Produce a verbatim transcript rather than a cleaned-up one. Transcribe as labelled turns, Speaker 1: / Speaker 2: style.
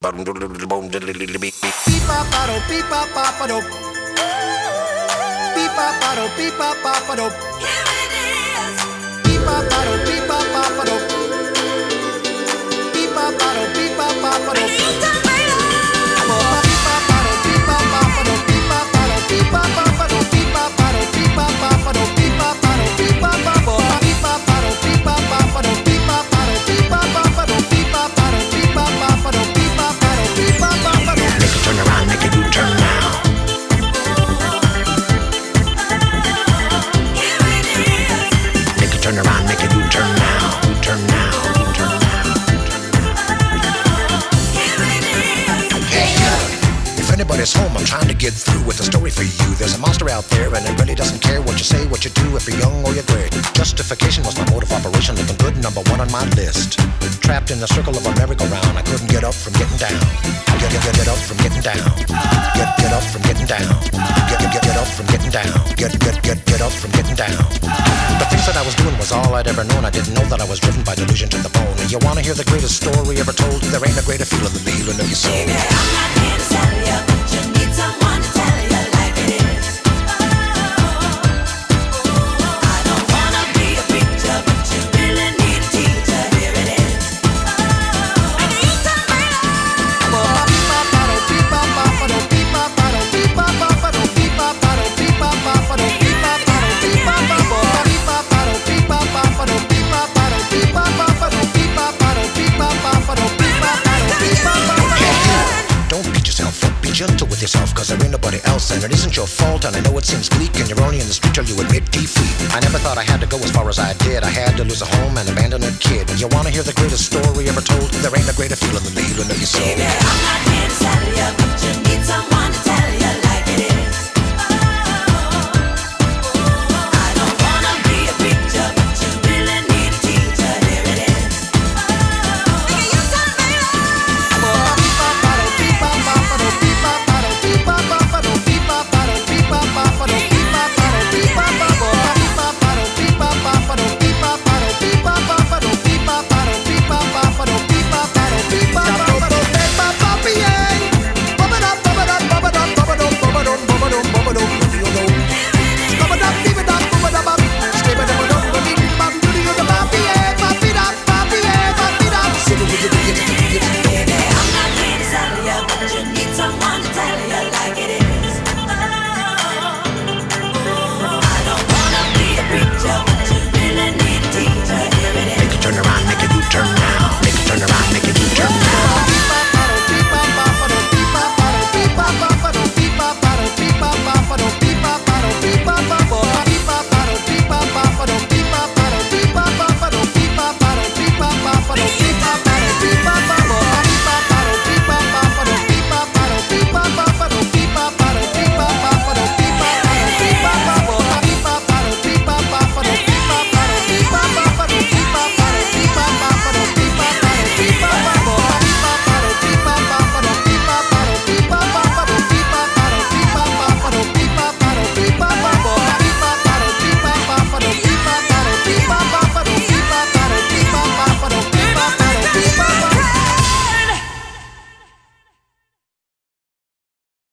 Speaker 1: Turn around, make a U-turn now, U-turn now, U-turn now, U-turn now. Hey, uh, if anybody's home, I'm trying to get through with a story for you. There's a monster out there and it really doesn't care what you say, what you do, if you're young or you're gray. Justification was my mode of operation, looking good, number one on my list. Trapped in the circle of a merry-go-round, I couldn't get up from getting down. Get, get, get, get up from getting down. Get, get up from getting down. Get, get, get, get up from getting down. Get, get, get, get up from getting down. The things that I was doing was all I'd ever known. I didn't know that I was driven by delusion to the bone. And you wanna hear the greatest story ever told? There ain't a greater feeling than the healing of your soul.
Speaker 2: Baby, I'm not here to tell you, but you need someone to tell you like it is. I don't wanna be a preacher, but you really need a teacher. Here it is. And you tell me
Speaker 1: gentle with yourself, cause there ain't nobody else, and it isn't your fault, and I know it seems bleak, and you're only in the street till you admit defeat. I never thought I had to go as far as I did. I had to lose a home and abandon a kid. You wanna hear the greatest story ever told? There ain't a greater feeling than the healing of your soul.
Speaker 2: baby, I'm not